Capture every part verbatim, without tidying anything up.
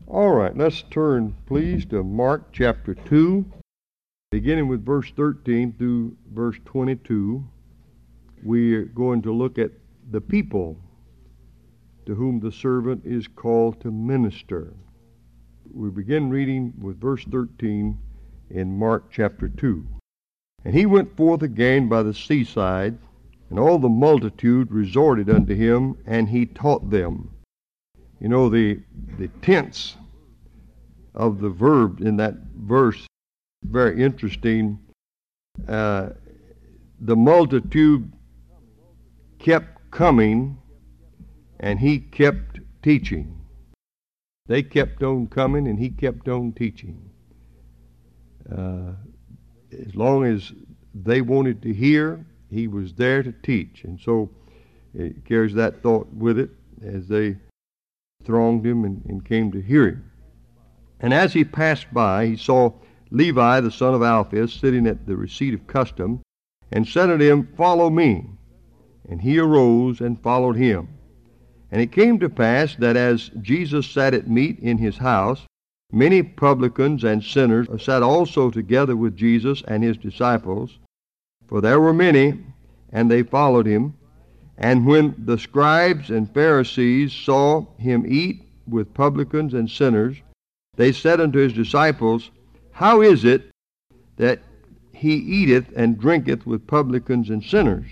All right, let's turn, please, to Mark chapter two, beginning with verse thirteen through verse twenty-two. We're going to look at the people to whom the servant is called to minister. We begin reading with verse thirteen in Mark chapter two. And he went forth again by the seaside, and all the multitude resorted unto him, and he taught them. You know, the the tense of the verb in that verse, very interesting. Uh, the multitude kept coming, and he kept teaching. They kept on coming, and he kept on teaching. Uh, as long as they wanted to hear, he was there to teach. And so it carries that thought with it as they thronged him and, and came to hear him. And as he passed by, he saw Levi, the son of Alphaeus, sitting at the receipt of custom, and said unto him, Follow me. And he arose and followed him. And it came to pass that as Jesus sat at meat in his house, many publicans and sinners sat also together with Jesus and his disciples, for there were many, and they followed him. And when the scribes and Pharisees saw him eat with publicans and sinners, they said unto his disciples, How is it that he eateth and drinketh with publicans and sinners?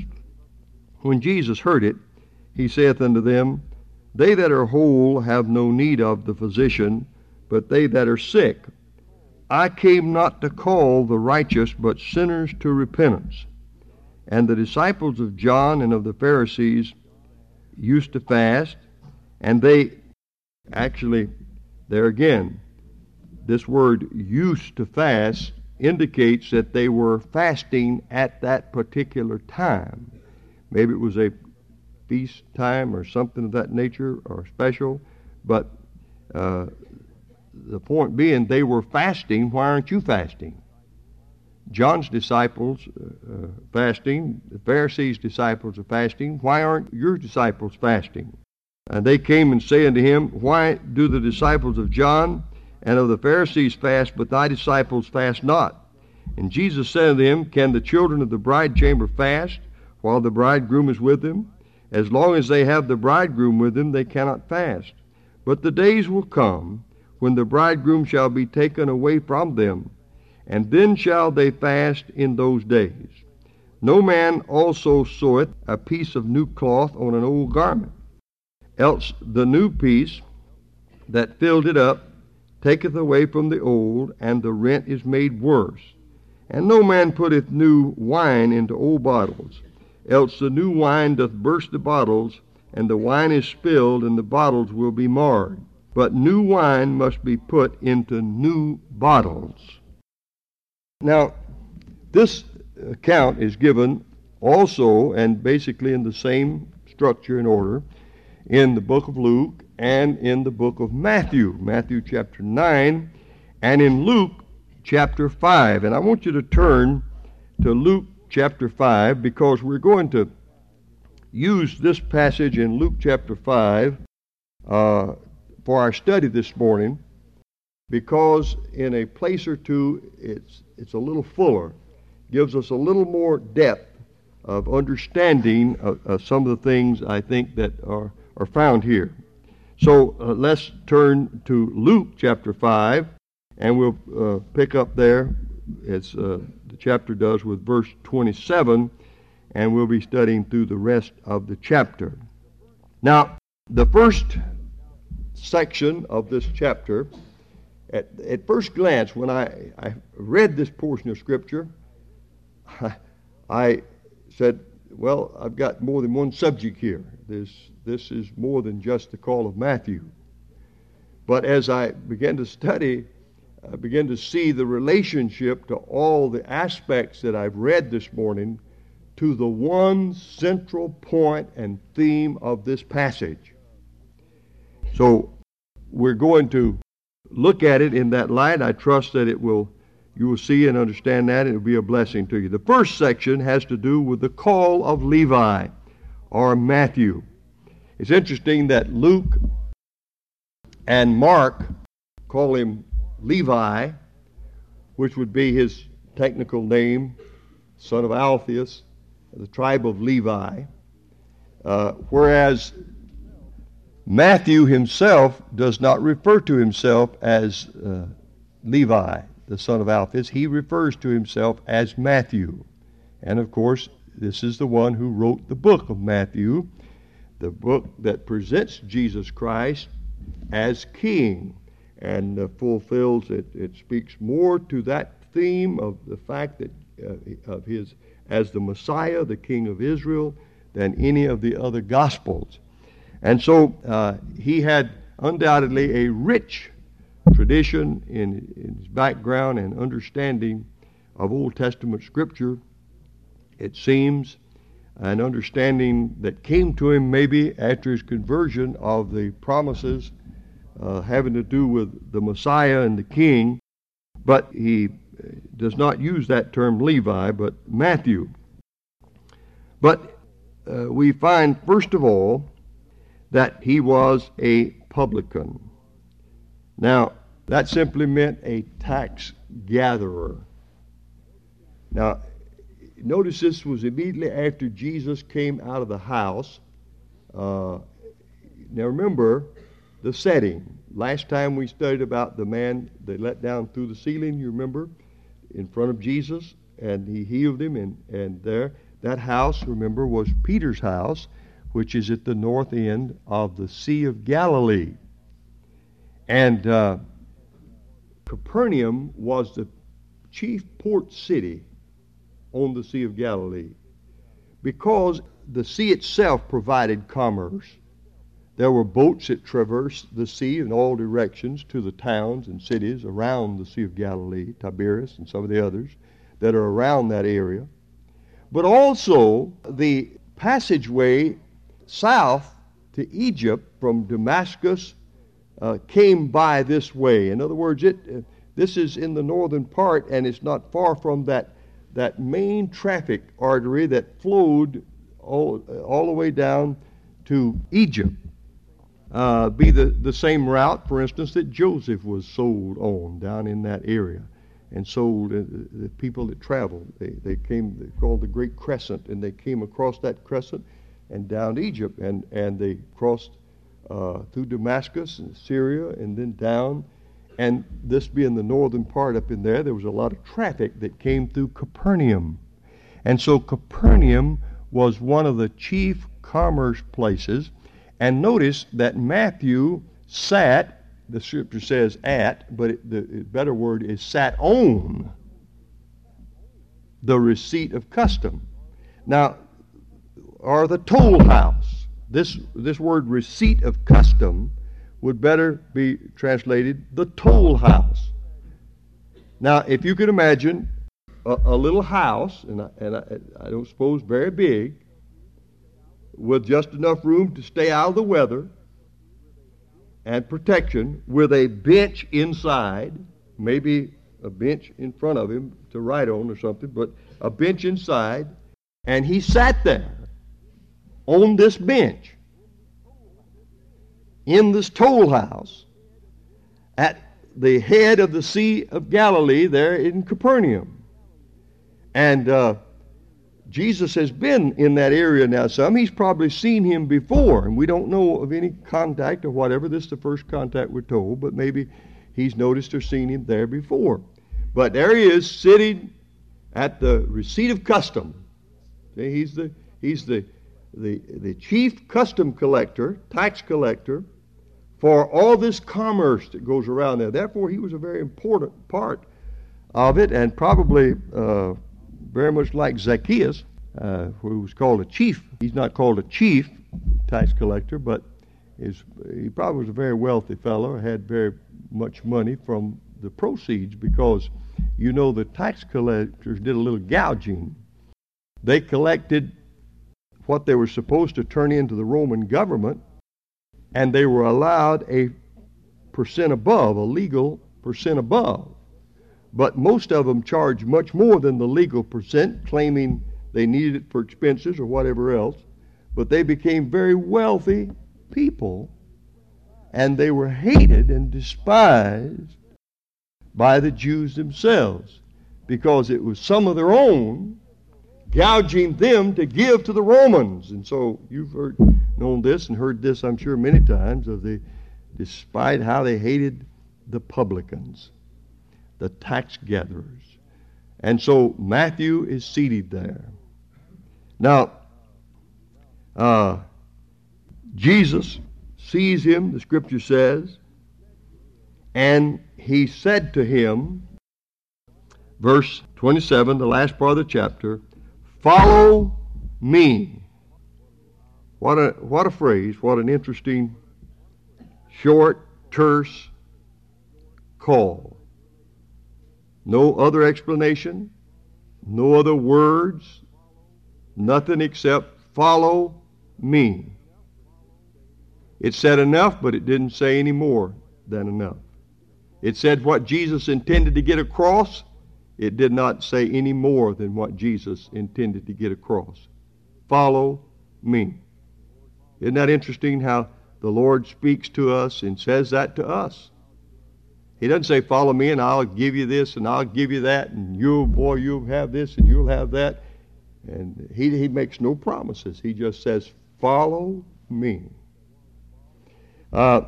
When Jesus heard it, he saith unto them, They that are whole have no need of the physician, but they that are sick. I came not to call the righteous, but sinners to repentance. And the disciples of John and of the Pharisees used to fast, and they, actually, there again, this word used to fast indicates that they were fasting at that particular time. Maybe it was a feast time or something of that nature or special, but uh, the point being they were fasting. Why aren't you fasting? John's disciples uh, fasting, the Pharisees' disciples are fasting. Why aren't your disciples fasting? And they came and say unto him, Why do the disciples of John and of the Pharisees fast, but thy disciples fast not? And Jesus said unto them, Can the children of the bride chamber fast while the bridegroom is with them? As long as they have the bridegroom with them, they cannot fast. But the days will come when the bridegroom shall be taken away from them, and then shall they fast in those days. No man also seweth a piece of new cloth on an old garment, else the new piece that filled it up taketh away from the old, and the rent is made worse. And no man putteth new wine into old bottles, else the new wine doth burst the bottles, and the wine is spilled, and the bottles will be marred. But new wine must be put into new bottles. Now, this account is given also, and basically in the same structure and order, in the book of Luke and in the book of Matthew, Matthew chapter nine, and in Luke chapter five. And I want you to turn to Luke chapter five, because we're going to use this passage in Luke chapter five uh, for our study this morning, because in a place or two it's it's a little fuller, gives us a little more depth of understanding of, of some of the things I think that are, are found here. So uh, let's turn to Luke chapter five, and we'll uh, pick up there as uh, the chapter does with verse twenty-seven, and we'll be studying through the rest of the chapter. Now, the first section of this chapter, at, at first glance, when I, I read this portion of Scripture, I, I said, well, I've got more than one subject here. This, this is more than just the call of Matthew. But as I began to study, I began to see the relationship to all the aspects that I've read this morning to the one central point and theme of this passage. So we're going to look at it in that light. I trust that it will, you will see and understand that, and it will be a blessing to you. The first section has to do with the call of Levi, or Matthew. It's interesting that Luke and Mark call him Levi, which would be his technical name, son of Alphaeus, the tribe of Levi. Uh, whereas Matthew himself does not refer to himself as uh, Levi, the son of Alphaeus. He refers to himself as Matthew. And of course, this is the one who wrote the book of Matthew, the book that presents Jesus Christ as King, and uh, fulfills it. It speaks more to that theme of the fact that uh, of his as the Messiah, the King of Israel, than any of the other Gospels. And so uh, he had undoubtedly a rich tradition in, in his background and understanding of Old Testament Scripture, it seems, an understanding that came to him maybe after his conversion of the promises uh, having to do with the Messiah and the King. But he does not use that term Levi, but Matthew. But uh, we find, first of all, that he was a publican. Now, that simply meant a tax gatherer. Now, notice this was immediately after Jesus came out of the house. Uh, now remember the setting. Last time we studied about the man they let down through the ceiling, you remember, in front of Jesus, and he healed him, and, and there, that house, remember, was Peter's house, which is at the north end of the Sea of Galilee. And uh, Capernaum was the chief port city on the Sea of Galilee because the sea itself provided commerce. There were boats that traversed the sea in all directions to the towns and cities around the Sea of Galilee, Tiberias and some of the others that are around that area. But also the passageway south to Egypt from Damascus uh, came by this way. In other words, it uh, this is in the northern part, and it's not far from that that main traffic artery that flowed all, uh, all the way down to Egypt. Uh, be the, the same route, for instance, that Joseph was sold on down in that area, and sold uh, the people that traveled. They they came, they called the Great Crescent, and they came across that crescent and down to Egypt, and, and they crossed uh, through Damascus and Syria and then down. And this being the northern part up in there, there was a lot of traffic that came through Capernaum. And so Capernaum was one of the chief commerce places. And notice that Matthew sat, the scripture says at, but it, the better word is sat on the receipt of custom. Now, or the toll house. This, this word receipt of custom would better be translated the toll house. Now, if you could imagine a, a little house, and, I, and I, I don't suppose very big, with just enough room to stay out of the weather and protection, with a bench inside, maybe a bench in front of him to write on or something, but a bench inside, and he sat there on this bench in this toll house at the head of the Sea of Galilee there in Capernaum. And uh, Jesus has been in that area now some. He's probably seen him before, and we don't know of any contact or whatever. This is the first contact we're told, but maybe he's noticed or seen him there before. But there he is, sitting at the receipt of custom. See, he's the he's the the the chief custom collector, tax collector, for all this commerce that goes around there. Therefore, he was a very important part of it, and probably uh, very much like Zacchaeus, uh, who was called a chief. He's not called a chief tax collector, but is he probably was a very wealthy fellow, had very much money from the proceeds, because you know the tax collectors did a little gouging. They collected what they were supposed to turn into the Roman government, and they were allowed a percent above, a legal percent above. But most of them charged much more than the legal percent, claiming they needed it for expenses or whatever else. But they became very wealthy people and they were hated and despised by the Jews themselves, because it was some of their own gouging them to give to the Romans. And so you've heard, known this and heard this, I'm sure, many times, of the, despite how they hated the publicans, the tax gatherers. And so Matthew is seated there. Now, uh, Jesus sees him, the scripture says, and he said to him, verse twenty-seven, the last part of the chapter, "Follow me." What a, what a phrase, what an interesting, short, terse call. No other explanation, no other words, nothing except follow me. It said enough, but it didn't say any more than enough. It said what Jesus intended to get across. It did not say any more than what Jesus intended to get across. Follow me. Isn't that interesting how the Lord speaks to us and says that to us? He doesn't say, follow me and I'll give you this and I'll give you that and you, boy, you'll have this and you'll have that. And he, he makes no promises. He just says, follow me. Uh,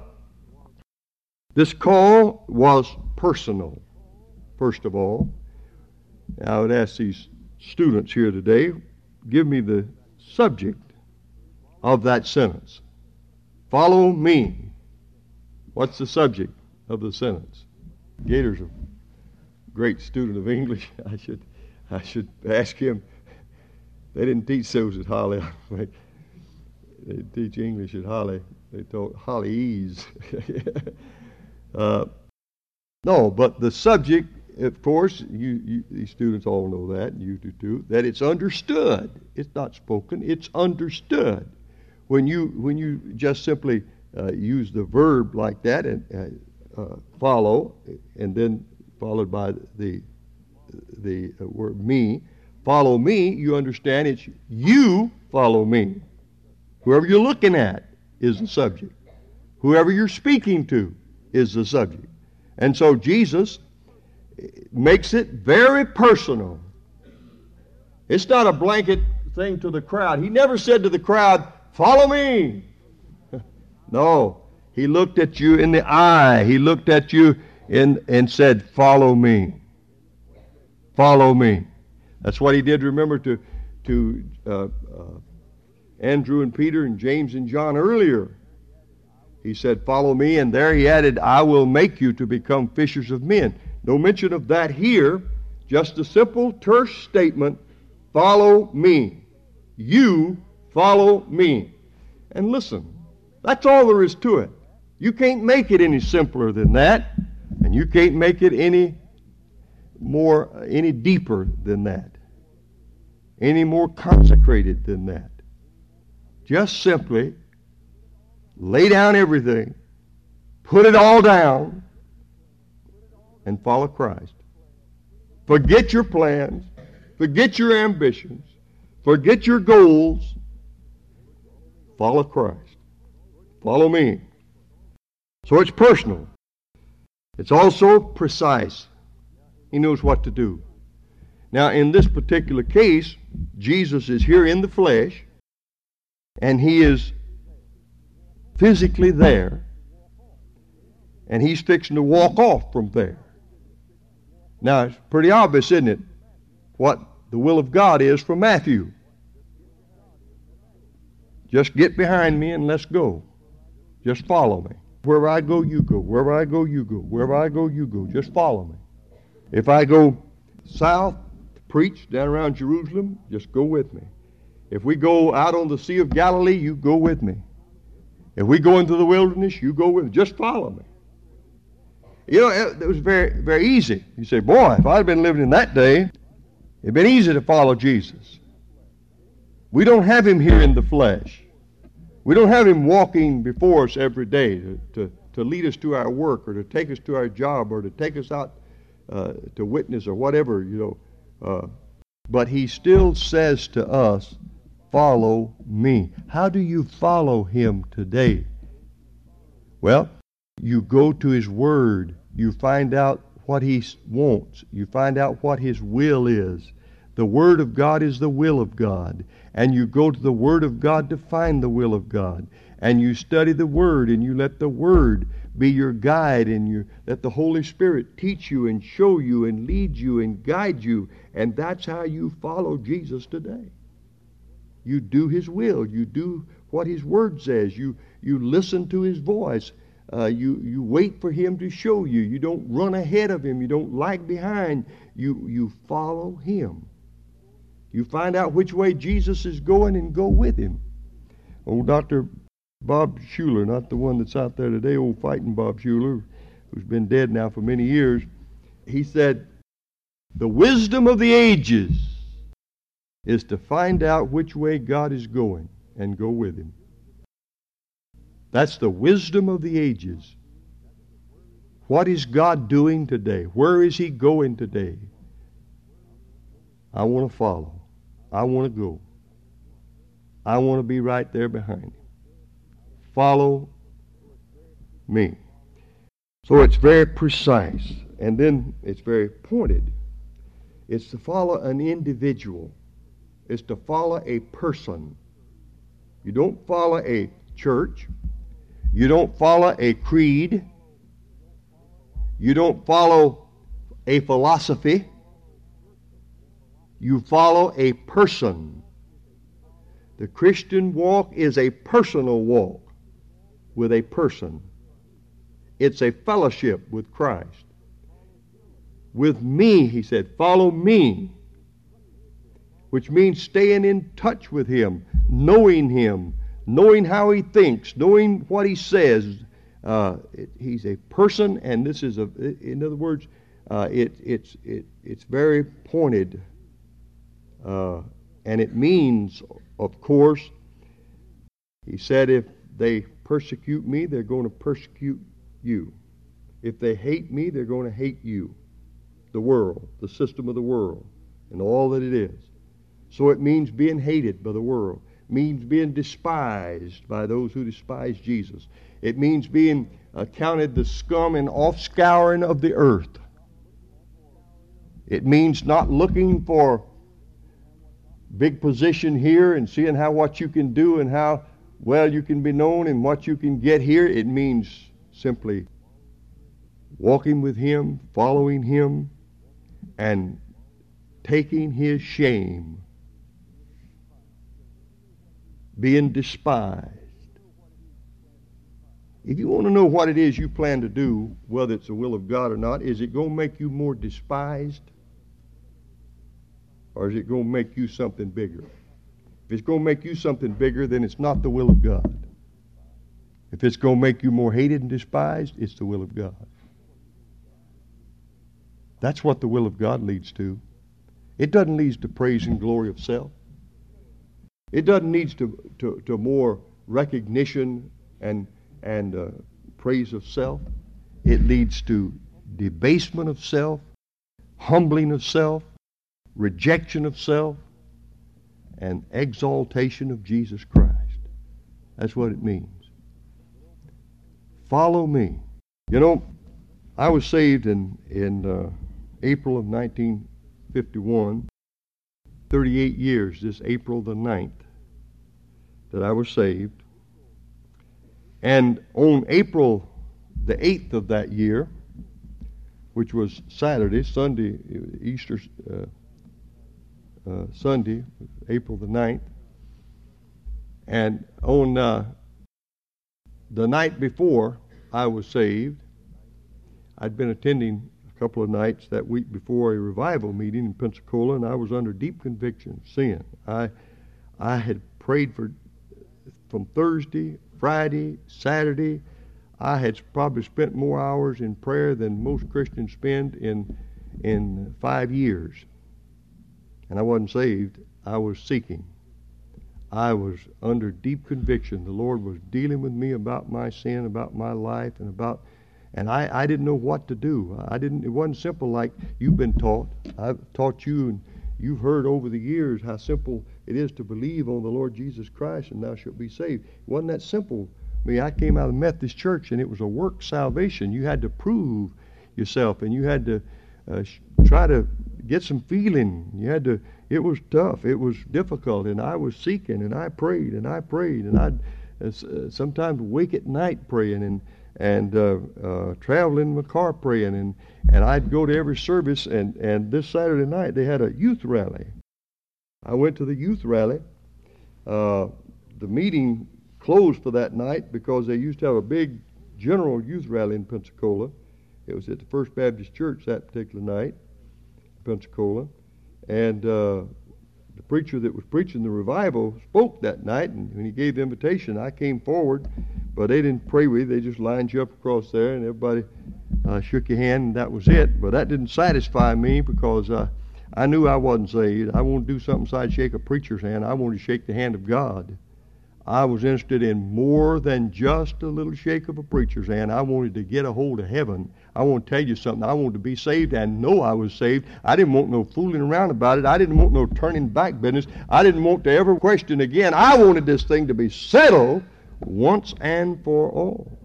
this call was personal, first of all. I would ask these students here today, give me the subject of that sentence. Follow me. What's the subject of the sentence? Gator's a great student of English. I should I should ask him. They didn't teach those at Holly. They didn't teach English at Holly. They taught Hollyese. uh, no, but the subject, of course, you, you these students all know that, and you do too, that it's understood. It's not spoken, it's understood. When you when you just simply uh, use the verb like that and uh, uh, follow, and then followed by the the uh, word me, follow me, you understand it's you follow me. Whoever you're looking at is the subject. Whoever you're speaking to is the subject. And so Jesus makes it very personal. It's not a blanket thing to the crowd. He never said to the crowd, follow me. No. He looked at you in the eye. He looked at you in, and said, follow me. Follow me. That's what he did, remember, to, to uh, uh, Andrew and Peter and James and John earlier. He said, follow me, and there he added, I will make you to become fishers of men. No mention of that here, just a simple, terse statement, follow me. You follow me. And listen, that's all there is to it. You can't make it any simpler than that, and you can't make it any more, any deeper than that, any more consecrated than that. Just simply lay down everything, put it all down, and follow Christ. Forget your plans, forget your ambitions, forget your goals. Follow Christ. Follow me. So it's personal. It's also precise. He knows what to do. Now, in this particular case, Jesus is here in the flesh, and he is physically there, and he's fixing to walk off from there. Now, it's pretty obvious, isn't it, what the will of God is for Matthew. Just get behind me and let's go. Just follow me. Wherever I go, you go. Wherever I go, you go. Wherever I go, you go. Just follow me. If I go south to preach down around Jerusalem, just go with me. If we go out on the Sea of Galilee, you go with me. If we go into the wilderness, you go with me. Just follow me. You know, it was very, very easy. You say, boy, if I'd been living in that day, it'd been easy to follow Jesus. We don't have him here in the flesh. We don't have him walking before us every day to, to, to lead us to our work or to take us to our job or to take us out uh, to witness or whatever, you know. Uh, but he still says to us, follow me. How do you follow him today? Well, you go to His Word. You find out what He wants. You find out what His will is. The Word of God is the will of God. And you go to the Word of God to find the will of God. And you study the Word, and you let the Word be your guide, and you let the Holy Spirit teach you and show you and lead you and guide you. And that's how you follow Jesus today. You do His will. You do what His Word says. You you listen to His voice. Uh, you you wait for Him to show you. You don't run ahead of Him. You don't lag behind. You you follow Him. You find out which way Jesus is going and go with Him. Old Doctor Bob Schuller, not the one that's out there today, old fighting Bob Schuller, who's been dead now for many years, he said, the wisdom of the ages is to find out which way God is going and go with Him. That's the wisdom of the ages. What is God doing today? Where is He going today? I want to follow. I want to go. I want to be right there behind Him. Follow me. So it's very precise, and then it's very pointed. It's to follow an individual. It's to follow a person. You don't follow a church. You don't follow a creed. You don't follow a philosophy. You follow a person. The Christian walk is a personal walk with a person. It's a fellowship with Christ. With me, He said, follow me, which means staying in touch with Him, knowing Him, knowing how He thinks, knowing what He says. Uh, it, he's a person, and this is a, in other words, uh, it, it's it, it's very pointed, uh, and it means, of course, He said, if they persecute me, they're going to persecute you. If they hate me, they're going to hate you. The world, the system of the world, and all that it is. So it means being hated by the world. It means being despised by those who despise Jesus. It means being uh, counted the scum and offscouring of the earth. It means not looking for big position here and seeing how what you can do and how well you can be known and what you can get here. It means simply walking with Him, following Him, and taking His shame, being despised. If you want to know what it is you plan to do, whether it's the will of God or not, is it going to make you more despised? Or is it going to make you something bigger? If it's going to make you something bigger, then it's not the will of God. If it's going to make you more hated and despised, it's the will of God. That's what the will of God leads to. It doesn't lead to praise and glory of self. It doesn't lead to, to, to more recognition and, and uh, praise of self. It leads to debasement of self, humbling of self, rejection of self, and exaltation of Jesus Christ. That's what it means. Follow me. You know, I was saved in, in uh, April of nineteen fifty-one, thirty-eight years, this April the ninth, that I was saved. And on April the eighth of that year, which was Saturday, Sunday, Easter uh, uh, Sunday, April the ninth, and on uh, the night before I was saved, I'd been attending a couple of nights that week before a revival meeting in Pensacola, and I was under deep conviction of sin. I, I had prayed for from Thursday, Friday, Saturday. I had probably spent more hours in prayer than most Christians spend in in five years. And I wasn't saved. I was seeking. I was under deep conviction. The Lord was dealing with me about my sin, about my life, and about, and I, I didn't know what to do. I didn't. It wasn't simple like you've been taught. I've taught you, and you've heard over the years how simple it is to believe on the Lord Jesus Christ, and thou shalt be saved. It wasn't that simple me. I came out of the Methodist church, and it was a work salvation. You had to prove yourself, and you had to uh, sh- try to get some feeling. You had to. It was tough. It was difficult, and I was seeking, and I prayed, and I prayed, and I'd uh, sometimes wake at night praying, and and uh, uh, travel in my car praying, and and I'd go to every service. And and this Saturday night they had a youth rally. I went to the youth rally. Uh, the meeting closed for that night because they used to have a big general youth rally in Pensacola. It was at the First Baptist Church that particular night, Pensacola. And uh, the preacher that was preaching the revival spoke that night, and when he gave the invitation, I came forward, but they didn't pray with you. They just lined you up across there, and everybody uh, shook your hand, and that was it. But that didn't satisfy me because uh, I knew I wasn't saved. I wanted to do something besides shake a preacher's hand. I wanted to shake the hand of God. I was interested in more than just a little shake of a preacher's hand. I wanted to get a hold of heaven. I want to tell you something. I wanted to be saved and know I was saved. I didn't want no fooling around about it. I didn't want no turning back business. I didn't want to ever question again. I wanted this thing to be settled once and for all.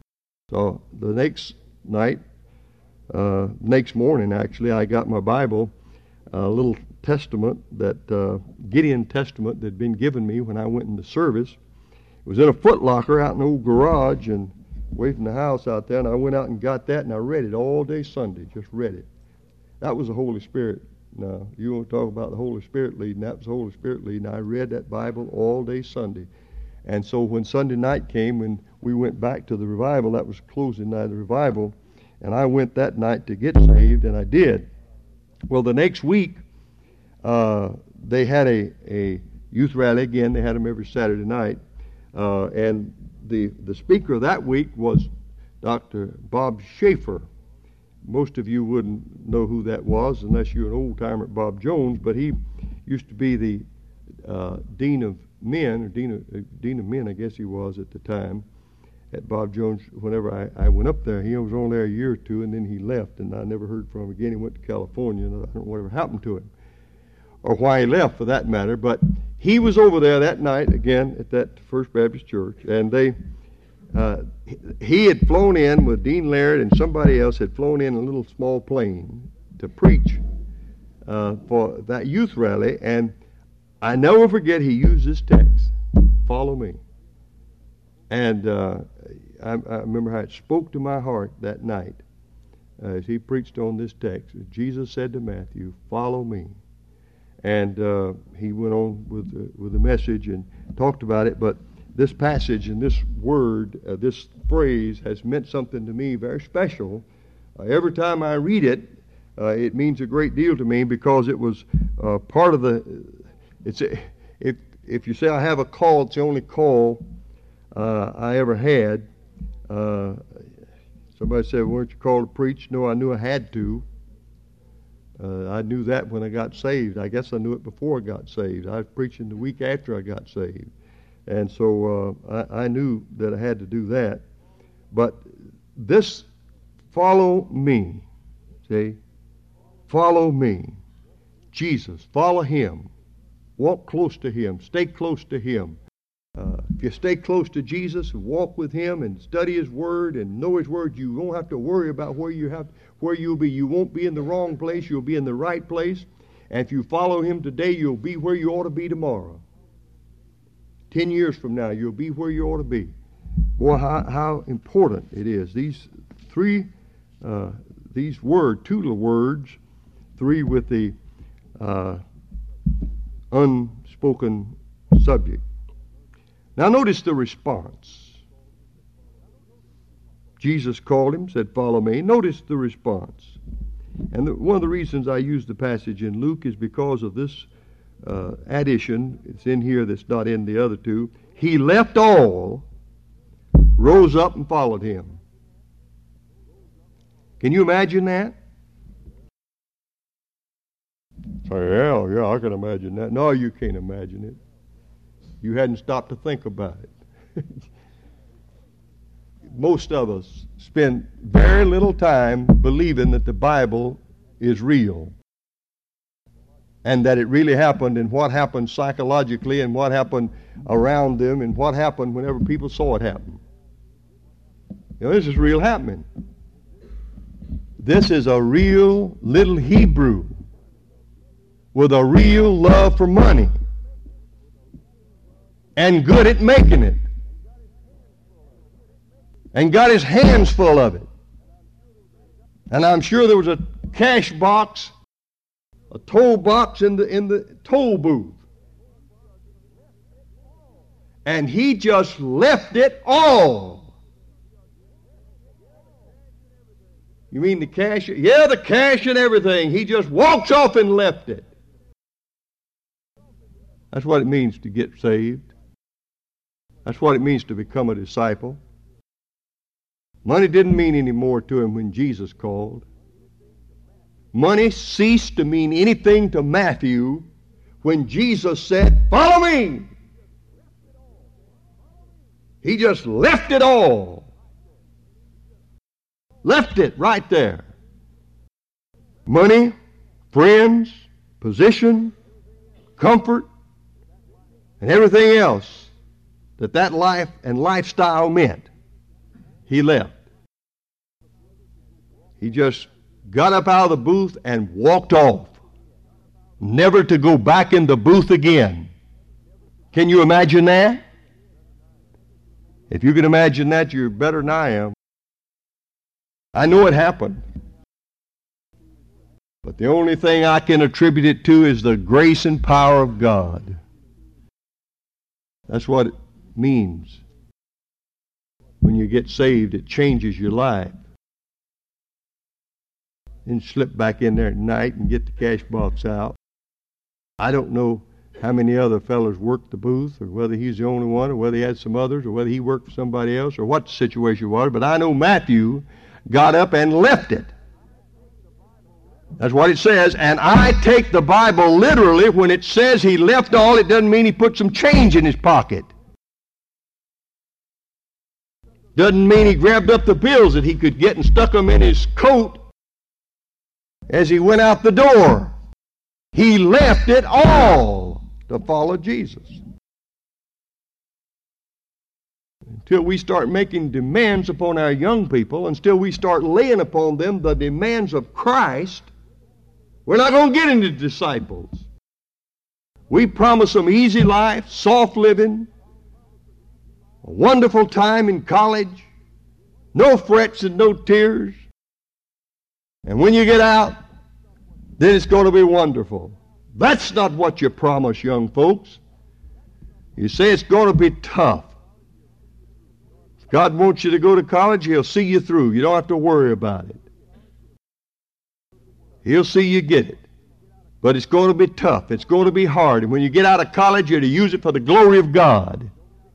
So the next night, uh, next morning actually, I got my Bible, a little testament, that uh, Gideon Testament that had been given me when I went into service. It was in a foot locker out in the old garage and away from the house out there, and I went out and got that, and I read it all day Sunday, just read it. That was the Holy Spirit. Now, you want to talk about the Holy Spirit leading, that was the Holy Spirit leading. I read that Bible all day Sunday. And so when Sunday night came, when we went back to the revival, that was closing night of the revival, and I went that night to get saved, and I did. Well, the next week, uh, they had a, a youth rally again. They had them every Saturday night. Uh, and the, the speaker that week was Doctor Bob Schaefer. Most of you wouldn't know who that was unless you're an old-timer at Bob Jones, but he used to be the uh, Dean of Men, or Dean of, uh, Dean of Men, I guess he was at the time, at Bob Jones. Whenever I, I went up there, he was only there a year or two, and then he left, and I never heard from him again. He went to California, and I don't know whatever happened to him, or why he left for that matter. But he was over there that night again at that First Baptist Church, and they uh, he had flown in with Dean Laird, and somebody else had flown in a little small plane to preach uh, for that youth rally. And I never forget, he used this text, "Follow me." And uh, I, I remember how it spoke to my heart that night uh, as he preached on this text. Jesus said to Matthew, "Follow me." And uh, he went on with the, with the message and talked about it. But this passage and this word, uh, this phrase, has meant something to me very special. Uh, every time I read it, uh, it means a great deal to me because it was uh, part of the. It's a, if if you say I have a call, it's the only call uh, I ever had. Uh, somebody said, "Weren't you called to preach?" No, I knew I had to. Uh, I knew that when I got saved. I guess I knew it before I got saved. I was preaching the week after I got saved. And so uh, I, I knew that I had to do that. But this, follow me, see? Follow me. Jesus, follow him. Walk close to him. Stay close to him. Uh, if you stay close to Jesus and walk with him and study his word and know his word, you won't have to worry about where you have where you'll be. You won't be in the wrong place. You'll be in the right place. And if you follow him today, you'll be where you ought to be tomorrow. Ten years from now, you'll be where you ought to be. Boy, how, how important it is. These three, uh, these word, two little words, three with the uh, unspoken subject. Now notice the response. Jesus called him, said, "Follow me." Notice the response. And the, one of the reasons I use the passage in Luke is because of this uh, addition. It's in here that's not in the other two. He left all, rose up, and followed him. Can you imagine that? Say, yeah, yeah, I can imagine that. No, you can't imagine it. You hadn't stopped to think about it. Most of us spend very little time believing that the Bible is real and that it really happened, and what happened psychologically and what happened around them and what happened whenever people saw it happen. You know, this is real happening. This is a real little Hebrew with a real love for money and good at making it and got his hands full of it. And I'm sure there was a cash box, a toll box in the in the toll booth. And he just left it all. You mean the cash? Yeah, the cash and everything. He just walks off and left it. That's what it means to get saved. That's what it means to become a disciple. Money didn't mean any more to him when Jesus called. Money ceased to mean anything to Matthew when Jesus said, "Follow me." He just left it all. Left it right there. Money, friends, position, comfort, and everything else that that life and lifestyle meant, he left. He just got up out of the booth and walked off, never to go back in the booth again. Can you imagine that? If you can imagine that, you're better than I am. I know it happened. But the only thing I can attribute it to is the grace and power of God. That's what it means. When you get saved, it changes your life. Then slip back in there at night and get the cash box out. I don't know how many other fellows worked the booth, or whether he's the only one, or whether he had some others, or whether he worked for somebody else, or what the situation was, but I know Matthew got up and left it. That's what it says, and I take the Bible literally. When it says he left all, it doesn't mean he put some change in his pocket. Doesn't mean he grabbed up the bills that he could get and stuck them in his coat as he went out the door. He left it all to follow Jesus. Until we start making demands upon our young people, until we start laying upon them the demands of Christ, we're not going to get into disciples. We promise them easy life, soft living, a wonderful time in college, no frets and no tears. And when you get out, then it's going to be wonderful. That's not what you promise young folks. You say it's going to be tough. If God wants you to go to college, He'll see you through. You don't have to worry about it. He'll see you get it. But it's going to be tough. It's going to be hard. And when you get out of college, you're to use it for the glory of God.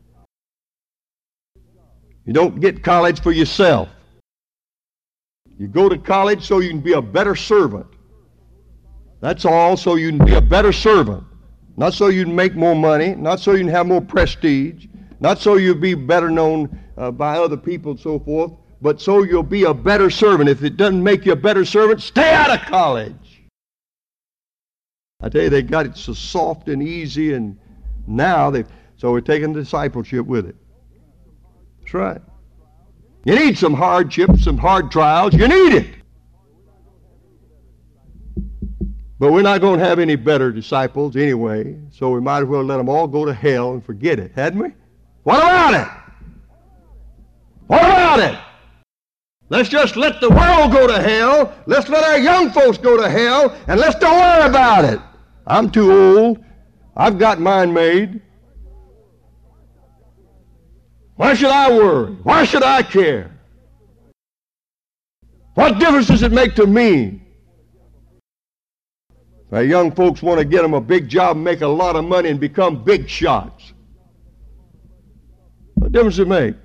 You don't get college for yourself. You go to college so you can be a better servant. That's all, so you can be a better servant. Not so you can make more money, not so you can have more prestige, not so you'll be better known uh, by other people and so forth, but so you'll be a better servant. If it doesn't make you a better servant, stay out of college. I tell you, they got it so soft and easy, and now they so we're taking discipleship with it. That's right. You need some hardships, some hard trials. You need it. But we're not going to have any better disciples anyway, so we might as well let them all go to hell and forget it, hadn't we? What about it? What about it? Let's just let the world go to hell. Let's let our young folks go to hell, and let's don't worry about it. I'm too old. I've got mine made. Why should I worry? Why should I care? What difference does it make to me? If our young folks want to get them a big job and make a lot of money and become big shots, what difference does it make?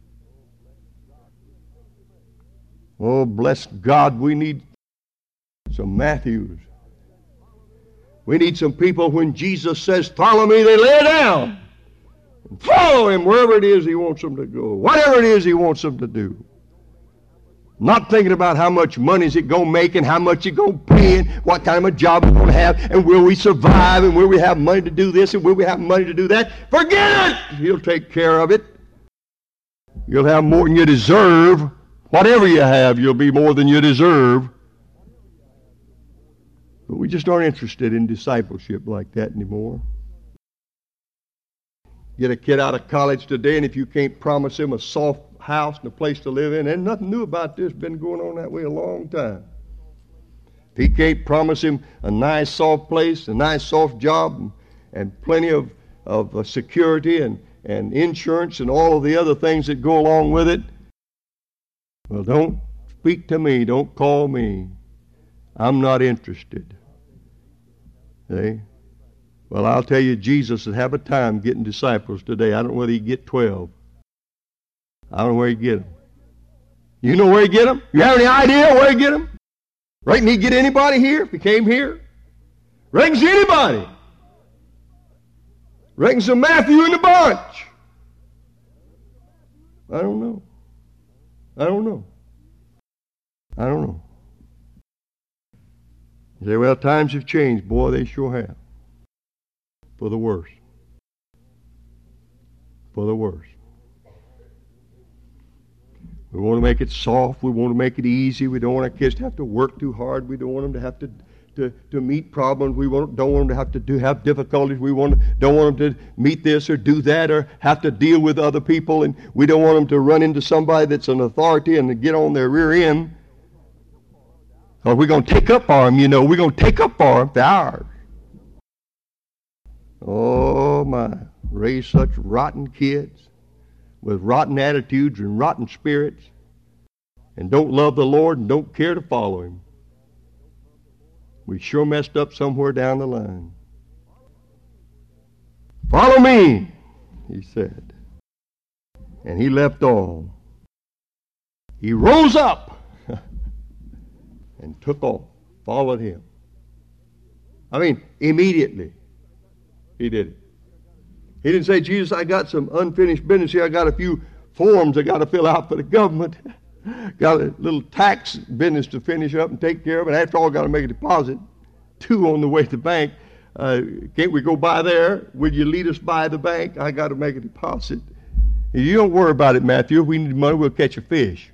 Oh, bless God, we need some Matthews. We need some people, when Jesus says, follow me, they lay down and follow Him wherever it is He wants them to go, whatever it is He wants them to do. Not thinking about how much money is it going to make and how much it's going to pay and what kind of a job we're going to have and will we survive and will we have money to do this and will we have money to do that. Forget it! He'll take care of it. You'll have more than you deserve. Whatever you have, you'll be more than you deserve. But we just aren't interested in discipleship like that anymore. Get a kid out of college today, and if you can't promise him a soft house and a place to live in, and nothing new about this, been going on that way a long time. If he can't promise him a nice soft place, a nice soft job, and, and plenty of, of uh, security and, and insurance and all of the other things that go along with it, well, don't speak to me, don't call me. I'm not interested. See? Well, I'll tell you, Jesus would have a time getting disciples today. I don't know whether he'd get twelve. I don't know where he'd get them. You know where he'd get them? You have any idea where he'd get them? Reckon he'd get anybody here if he came here? Reckons anybody. Reckons a Matthew in the bunch. I don't know. I don't know. I don't know. You say, well, times have changed. Boy, they sure have. For the worse. For the worse. We want to make it soft. We want to make it easy. We don't want our kids to have to work too hard. We don't want them to have to, to, to meet problems. We want, don't want them to have to do, have difficulties. We want, don't want them to meet this or do that or have to deal with other people. And we don't want them to run into somebody that's an authority and to get on their rear end. Or we're going to take up for them, you know. We're going to take up for them. They're ours. Oh, my. Raise such rotten kids with rotten attitudes and rotten spirits and don't love the Lord and don't care to follow him. We sure messed up somewhere down the line. Follow me, he said. And he left all. He rose up and took off, followed him. I mean, immediately he did it. He didn't say, Jesus, I got some unfinished business here. I got a few forms I got to fill out for the government. Got a little tax business to finish up and take care of. And after all, got to make a deposit. Two on the way to the bank. Uh, can't we go by there? Will you lead us by the bank? I got to make a deposit. You don't worry about it, Matthew. If we need money, we'll catch a fish.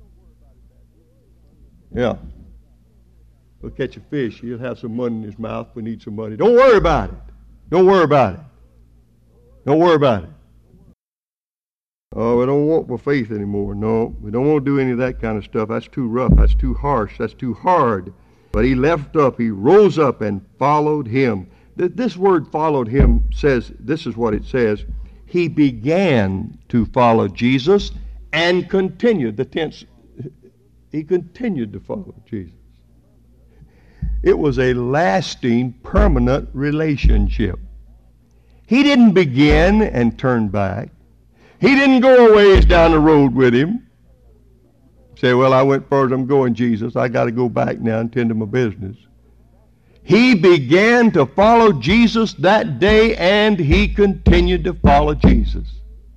Yeah. We'll catch a fish. He'll have some money in his mouth. We need some money. Don't worry about it. Don't worry about it. Don't worry about it. Oh, we don't walk with faith anymore. No, we don't want to do any of that kind of stuff. That's too rough. That's too harsh. That's too hard. But he left up. He rose up and followed him. This word followed him says, this is what it says. He began to follow Jesus and continued. The tense, he continued to follow Jesus. It was a lasting, permanent relationship. He didn't begin and turn back. He didn't go a ways down the road with him. Say, well, I went further, I'm going, Jesus. I got to go back now and tend to my business. He began to follow Jesus that day, and he continued to follow Jesus.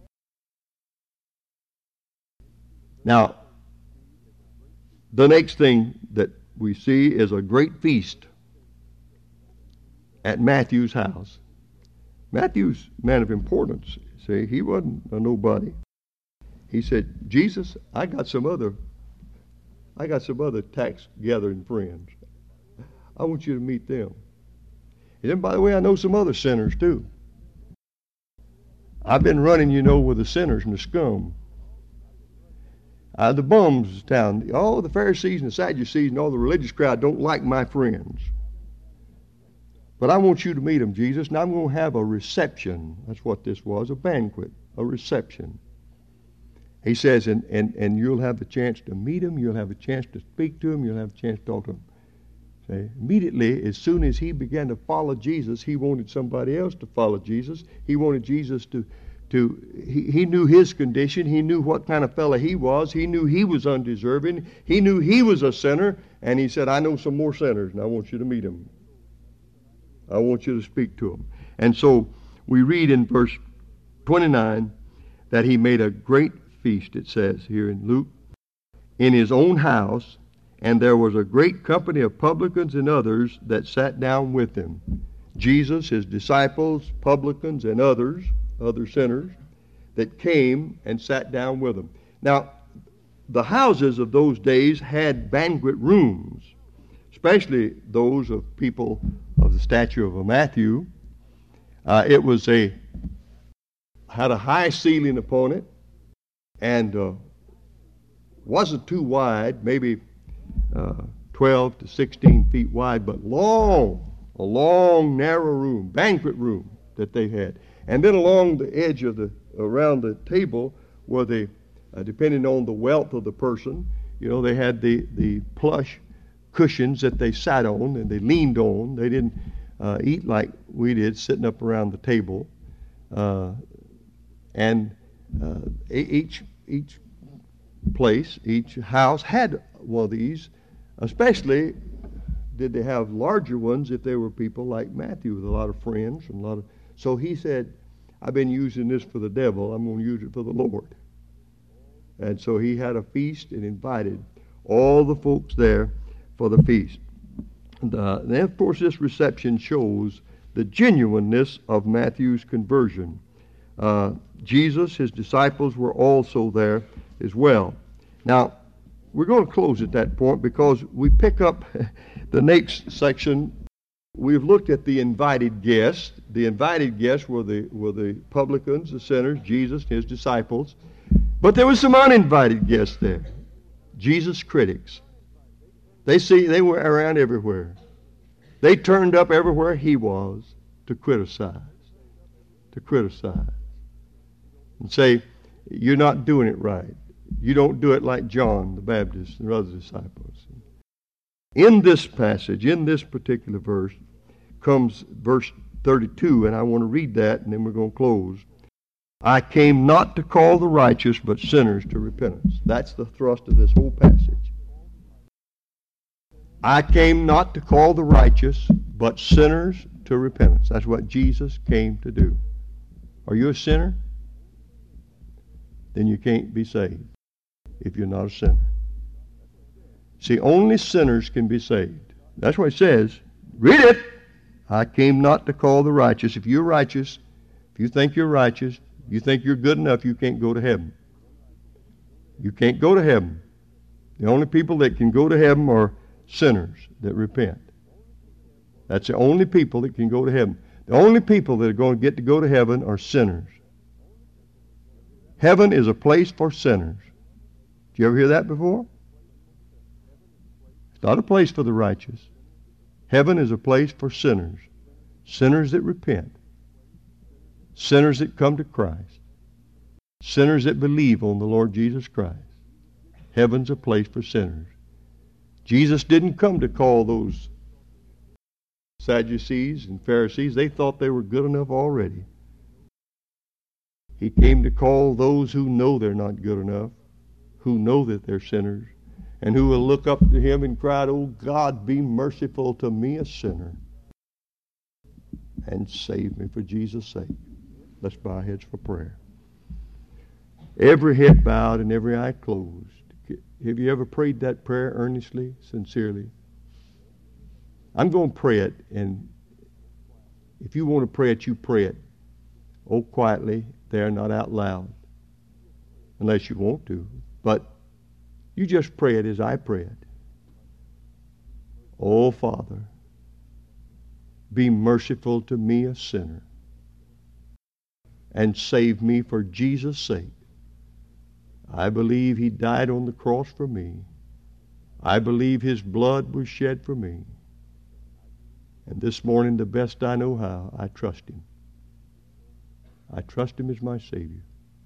Now, the next thing that we see is a great feast at Matthew's house. Matthew's a man of importance. See, he wasn't a nobody. He said, Jesus, I got some other, I got some other tax gathering friends. I want you to meet them. And then, by the way, I know some other sinners too. I've been running, you know, with the sinners and the scum. Uh, the bums town. All the Pharisees and the Sadducees and all the religious crowd don't like my friends. But I want you to meet them, Jesus, and I'm going to have a reception. That's what this was, a banquet, a reception. He says, and, and, and you'll have the chance to meet them, you'll have a chance to speak to them, you'll have a chance to talk to them. See, immediately, as soon as he began to follow Jesus, he wanted somebody else to follow Jesus. He wanted Jesus to, to he, he knew his condition. He knew what kind of fellow he was. He knew he was undeserving. He knew he was a sinner. And he said, I know some more sinners, and I want you to meet them. I want you to speak to them. And so we read in verse twenty-nine that he made a great feast, it says here in Luke, in his own house, and there was a great company of publicans and others that sat down with him. Jesus, his disciples, publicans, and others, other sinners, that came and sat down with them. Now, the houses of those days had banquet rooms, especially those of people of the stature of a Matthew. Uh, it was a had a high ceiling upon it, and uh, wasn't too wide, maybe uh, twelve to sixteen feet wide, but long, a long, narrow room, banquet room that they had. And then along the edge of the, around the table were the, uh, depending on the wealth of the person, you know, they had the, the plush cushions that they sat on and they leaned on. They didn't uh, eat like we did, sitting up around the table. Uh, and uh, each each place, each house had one of these. Especially did they have larger ones if there were people like Matthew with a lot of friends and a lot of. So he said, "I've been using this for the devil. I'm going to use it for the Lord." And so he had a feast and invited all the folks there for the feast. And, uh, and of course, this reception shows the genuineness of Matthew's conversion. Uh, Jesus, his disciples were also there as well. Now, we're going to close at that point because we pick up the next section. We've looked at the invited guests. The invited guests were the were the publicans, the sinners, Jesus and his disciples. But there were some uninvited guests there. Jesus' critics. They see they were around everywhere. They turned up everywhere he was to criticize. To criticize. And say, "You're not doing it right. You don't do it like John the Baptist and other disciples." In this passage, in this particular verse, comes verse thirty-two, and I want to read that, and then we're going to close. "I came not to call the righteous, but sinners to repentance." That's the thrust of this whole passage. I came not to call the righteous, but sinners to repentance. That's what Jesus came to do. Are you a sinner? Then you can't be saved if you're not a sinner. See, only sinners can be saved. That's what it says. Read it. I came not to call the righteous. If you're righteous, if you think you're righteous, you think you're good enough, you can't go to heaven. You can't go to heaven. The only people that can go to heaven are sinners that repent. That's the only people that can go to heaven. The only people that are going to get to go to heaven are sinners. Heaven is a place for sinners. Did you ever hear that before? It's not a place for the righteous. Heaven is a place for sinners. Sinners that repent. Sinners that come to Christ. Sinners that believe on the Lord Jesus Christ. Heaven's a place for sinners. Jesus didn't come to call those Sadducees and Pharisees. They thought they were good enough already. He came to call those who know they're not good enough, who know that they're sinners, and who will look up to him and cry, "Oh God, be merciful to me, a sinner, and save me for Jesus' sake." Let's bow our heads for prayer. Every head bowed and every eye closed. Have you ever prayed that prayer earnestly, sincerely? I'm going to pray it, and if you want to pray it, you pray it. Oh, quietly there, not out loud, unless you want to. But you just pray it as I pray it. Oh, Father, be merciful to me, a sinner, and save me for Jesus' sake. I believe he died on the cross for me. I believe his blood was shed for me. And this morning, the best I know how, I trust him. I trust him as my Savior.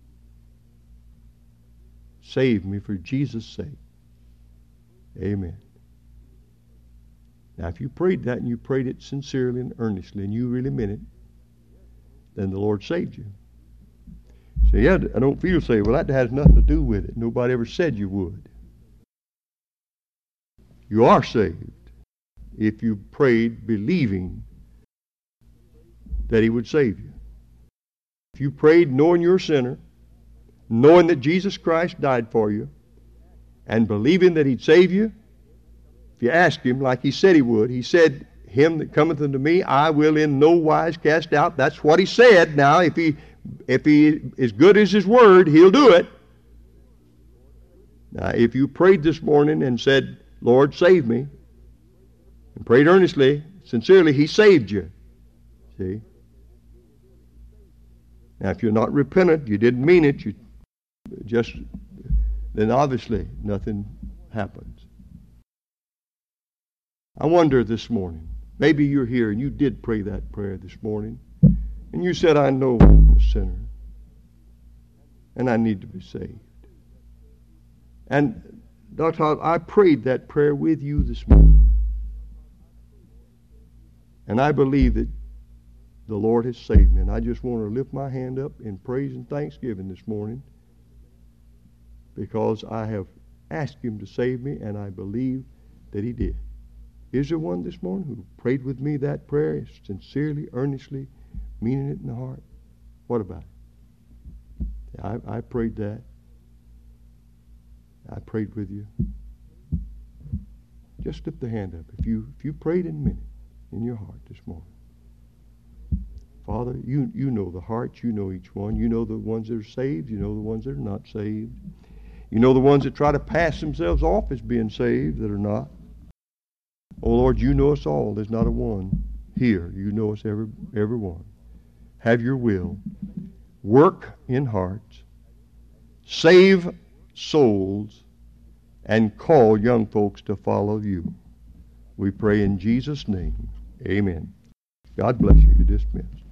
Save me for Jesus' sake. Amen. Now, if you prayed that and you prayed it sincerely and earnestly and you really meant it, then the Lord saved you. So, yeah, I don't feel saved. Well, that has nothing to do with it. Nobody ever said you would. You are saved if you prayed believing that he would save you. If you prayed knowing you're a sinner, knowing that Jesus Christ died for you, and believing that he'd save you, if you ask him like he said he would, he said him that cometh unto me, I will in no wise cast out. That's what he said. Now, if he if he is good as his word, he'll do it. Now, if you prayed this morning and said, Lord, save me, and prayed earnestly, sincerely, he saved you. See? Now, if you're not repentant, you didn't mean it, you just, then obviously nothing happens. I wonder this morning, maybe you're here and you did pray that prayer this morning, and you said, I know I'm a sinner, and I need to be saved. And Doctor Todd, I prayed that prayer with you this morning. And I believe that the Lord has saved me. And I just want to lift my hand up in praise and thanksgiving this morning, because I have asked him to save me, and I believe that he did. Is there one this morning who prayed with me that prayer, sincerely, earnestly, meaning it in the heart? What about it? I, I prayed that. I prayed with you. Just lift the hand up if you if you prayed and meant it in your heart this morning. Father, you, you know the hearts. You know each one. You know the ones that are saved. You know the ones that are not saved. You know the ones that try to pass themselves off as being saved that are not. Oh, Lord, you know us all. There's not a one here. You know us every, every one. Have your will. Work in hearts. Save souls, and call young folks to follow you. We pray in Jesus' name. Amen. God bless you. You're dismissed.